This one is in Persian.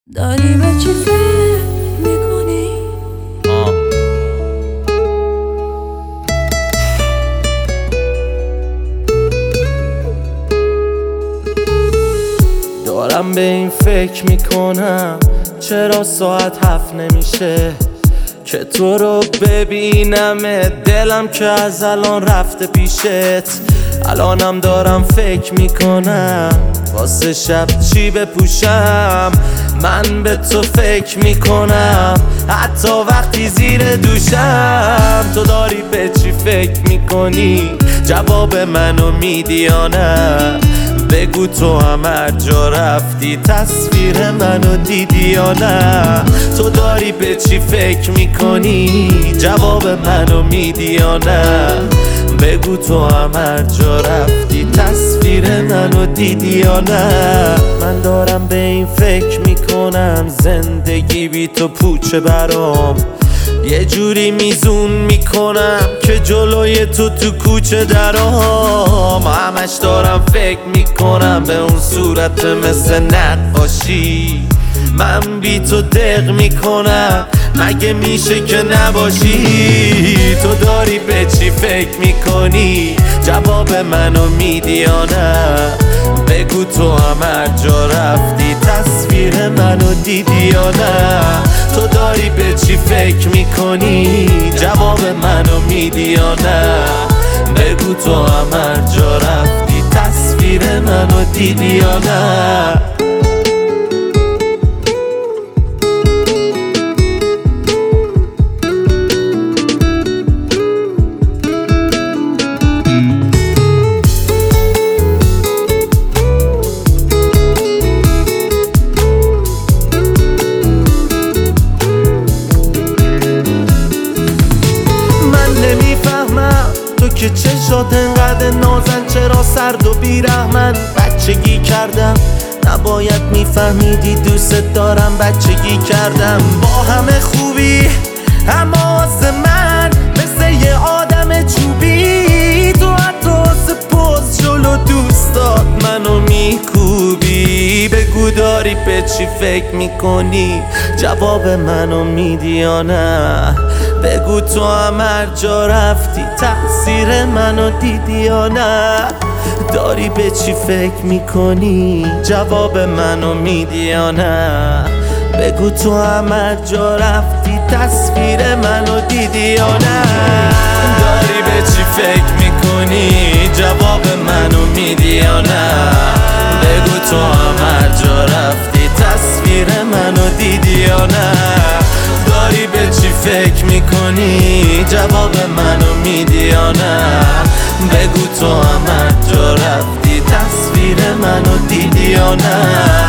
داری به چی فکر میکنی؟ دارم به این فکر میکنم چرا ساعت 7 نمیشه که تو رو ببینم، دلم که از الان رفته پیشت. الانم دارم فکر میکنم واسه شب چی بپوشم. من به تو فکر میکنم حتی وقتی زیر دوشم. تو داری به چی فکر میکنی؟ جواب منو میدی یا نه؟ بگو تو هم هر جا رفتی تصویر منو دیدی یا نه؟ تو داری به چی فکر میکنی؟ جواب منو میدی یا نه؟ بگو تو هم هر جا رفتی تصویر منو دیدی یا نه؟ من دارم به این فکر میکنم زندگی بی تو پوچه برام. یه جوری میزون میکنم که جلوی تو کوچه درام. همش دارم فکر میکنم به اون صورت مثل نقاشی. من بی تو دق میکنم مگه میشه که نباشی؟ تو داری به چی فکر میکنی؟ جواب منو میدی یا نه؟ بگو تو هم هر جا رفتی تصویر منو دیدی یا نه؟ تو داری به چی فکر میکنی؟ جواب منو میدی یا نه؟ بگو تو هم هر جا رفتی تصویر منو دیدی یا نه؟ تو که چشات انقدر نازن، چرا سرد و بیرحمن؟ بچگی کردم نباید میفهمیدی دوست دارم. بچگی کردم با همه خوبی اما واسه من مثل یه آدم چوبی. تو حتی واسه پوز جلو دوستات منو میکوبی. بگو داری به چی فکر میکنی؟ جواب منو میدی یا نه؟ بگو تو هم هر جا رفتی تأثیر منو دیدی یا نه؟ داری به چی فکر میکنی؟ جواب منو میدی یا نه؟ بگو تو هم هر جا رفتی تصویر منو دیدی یا نه؟ داری به چی فکر میکنی؟ جواب منو میدی یا نه؟ بگو تو هم هر جا رفتی تصویر منو دیدی یا نه؟ داری به چی فکر میکنی؟ جواب منو میدی یا نه؟ بگو تو هم هر جا رفتی تصویر منو دیدی یا نه؟